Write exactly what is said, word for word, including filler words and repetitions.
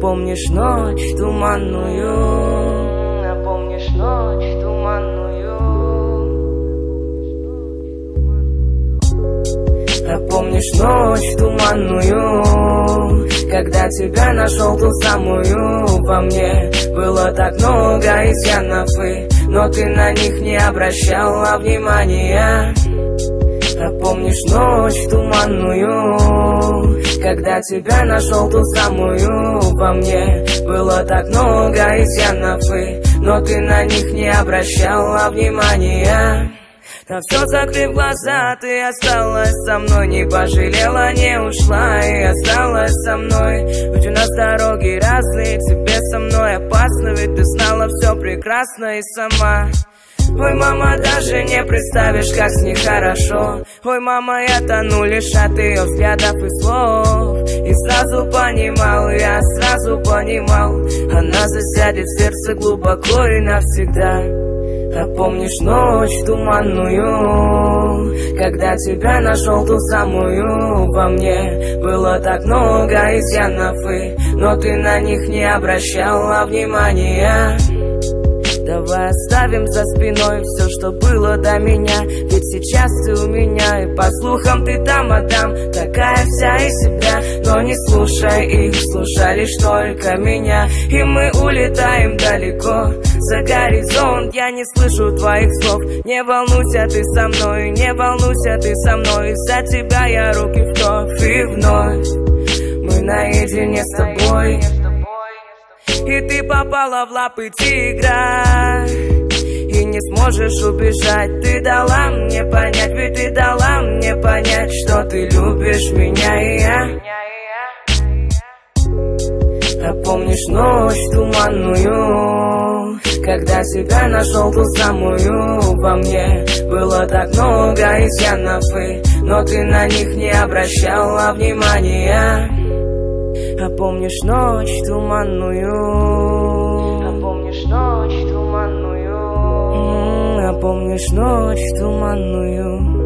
А помнишь ночь туманную? А помнишь ночь туманную? А помнишь ночь туманную, когда тебя нашел ту самую? Во мне было так много изъянов, и, но ты на них не обращала внимания. А помнишь ночь туманную, когда тебя нашел ту самую? Во мне было так много изъянов, и, но ты на них не обращала внимания. На все закрыв глаза, ты осталась со мной, не пожалела, не ушла и осталась со мной. Ведь у нас дороги разные, тебе со мной опасно, ведь ты знала все прекрасно и сама. Ой, мама, даже не представишь, как с ней хорошо. Ой, мама, я тону лишь от ее взглядов и слов. И сразу понимал, я сразу понимал, она засядет в сердце глубоко и навсегда. А помнишь ночь туманную, когда тебя нашел ту самую? Во мне было так много изъянов, и, но ты на них не обращала внимания. Давай оставим за спиной все, что было до меня, ведь сейчас ты у меня, и по слухам ты там, а там такая вся из себя. Но не слушай их, слушай лишь только меня, и мы улетаем далеко за горизонт. Я не слышу твоих слов, не волнуйся ты со мной, не волнуйся ты со мной. Из-за тебя я руки в кровь, и вновь мы наедине с тобой. И ты попала в лапы тигра, и не сможешь убежать. Ты дала мне понять, ведь ты дала мне понять, что ты любишь меня и я. А помнишь ночь туманную, когда тебя нашел ту самую? Во мне было так много изъянов, и, но ты на них не обращала внимания. А помнишь ночь туманную? А помнишь ночь туманную? А помнишь ночь туманную?